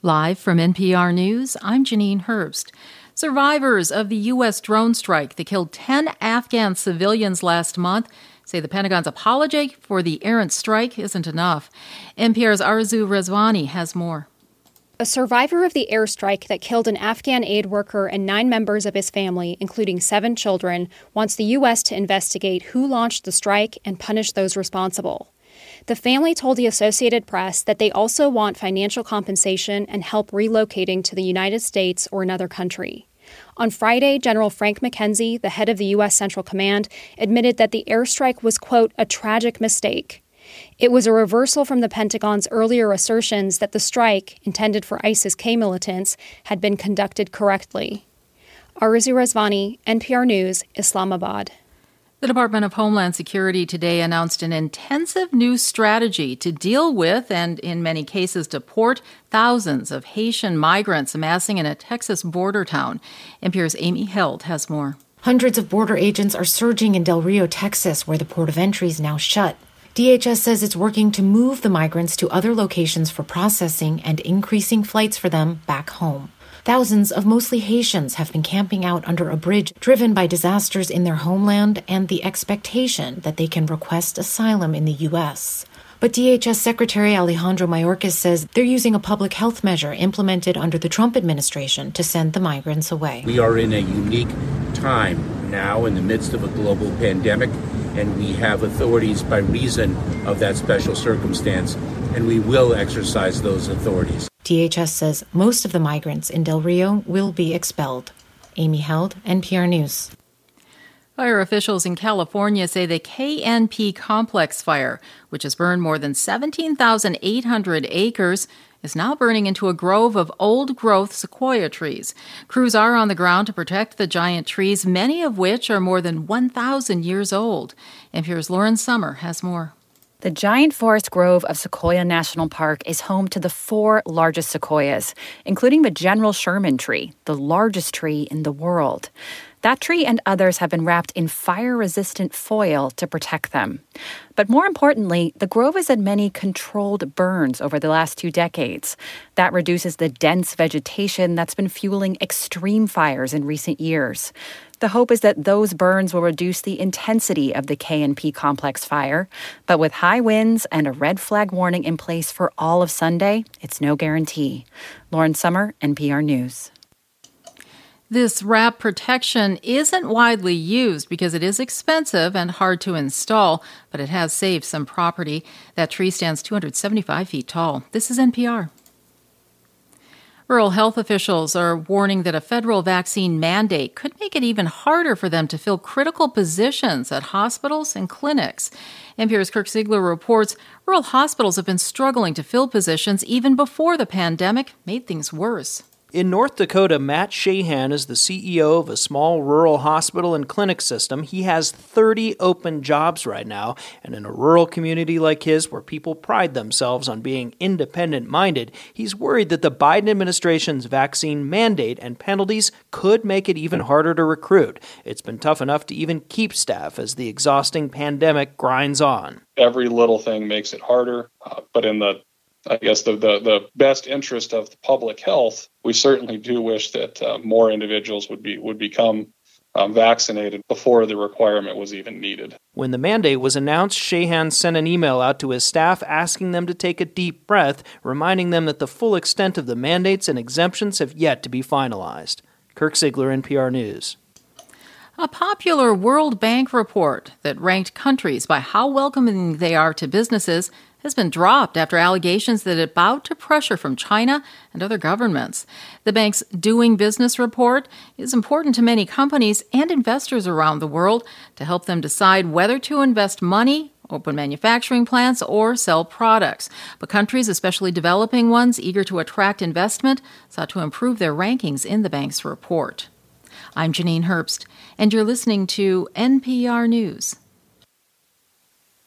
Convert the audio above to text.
Live from NPR News, I'm Janine Herbst. Survivors of the U.S. drone strike that killed 10 Afghan civilians last month say the Pentagon's apology for the errant strike isn't enough. NPR's Arzu Rezvani has more. A survivor of the airstrike that killed an Afghan aid worker and 9 members of his family, including 7 children, wants the U.S. to investigate who launched the strike and punish those responsible. The family told the Associated Press that they also want financial compensation and help relocating to the United States or another country. On Friday, General Frank McKenzie, the head of the U.S. Central Command, admitted that the airstrike was, quote, a tragic mistake. It was a reversal from the Pentagon's earlier assertions that the strike, intended for ISIS-K militants, had been conducted correctly. Arzu Rezvani, NPR News, Islamabad. The Department of Homeland Security today announced an intensive new strategy to deal with and, in many cases, deport thousands of Haitian migrants amassing in a Texas border town. NPR's Amy Held has more. Hundreds of border agents are surging in Del Rio, Texas, where the port of entry is now shut. DHS says it's working to move the migrants to other locations for processing and increasing flights for them back home. Thousands of mostly Haitians have been camping out under a bridge driven by disasters in their homeland and the expectation that they can request asylum in the U.S. But DHS Secretary Alejandro Mayorkas says they're using a public health measure implemented under the Trump administration to send the migrants away. We are in a unique time now in the midst of a global pandemic, and we have authorities by reason of that special circumstance, and we will exercise those authorities. DHS says most of the migrants in Del Rio will be expelled. Amy Held, NPR News. Fire officials in California say the KNP complex fire, which has burned more than 17,800 acres, is now burning into a grove of old-growth sequoia trees. Crews are on the ground to protect the giant trees, many of which are more than 1,000 years old. NPR's Lauren Sommer has more. The giant forest grove of Sequoia National Park is home to the 4 largest sequoias, including the General Sherman tree, the largest tree in the world. That tree and others have been wrapped in fire-resistant foil to protect them. But more importantly, the grove has had many controlled burns over the last 2 decades. That reduces the dense vegetation that's been fueling extreme fires in recent years. The hope is that those burns will reduce the intensity of the KNP complex fire. But with high winds and a red flag warning in place for all of Sunday, it's no guarantee. Lauren Sommer, NPR News. This wrap protection isn't widely used because it is expensive and hard to install, but it has saved some property. That tree stands 275 feet tall. This is NPR. Rural health officials are warning that a federal vaccine mandate could make it even harder for them to fill critical positions at hospitals and clinics. NPR's Kirk Siegler reports rural hospitals have been struggling to fill positions even before the pandemic made things worse. In North Dakota, Matt Shahan is the CEO of a small rural hospital and clinic system. He has 30 open jobs right now, and in a rural community like his, where people pride themselves on being independent-minded, he's worried that the Biden administration's vaccine mandate and penalties could make it even harder to recruit. It's been tough enough to even keep staff as the exhausting pandemic grinds on. Every little thing makes it harder, but in the best interest of the public health, we certainly do wish that more individuals would become vaccinated before the requirement was even needed. When the mandate was announced, Shahan sent an email out to his staff asking them to take a deep breath, reminding them that the full extent of the mandates and exemptions have yet to be finalized. Kirk Siegler, NPR News. A popular World Bank report that ranked countries by how welcoming they are to businesses has been dropped after allegations that it bowed to pressure from China and other governments. The bank's Doing Business report is important to many companies and investors around the world to help them decide whether to invest money, open manufacturing plants, or sell products. But countries, especially developing ones eager to attract investment, sought to improve their rankings in the bank's report. I'm Janine Herbst, and you're listening to NPR News.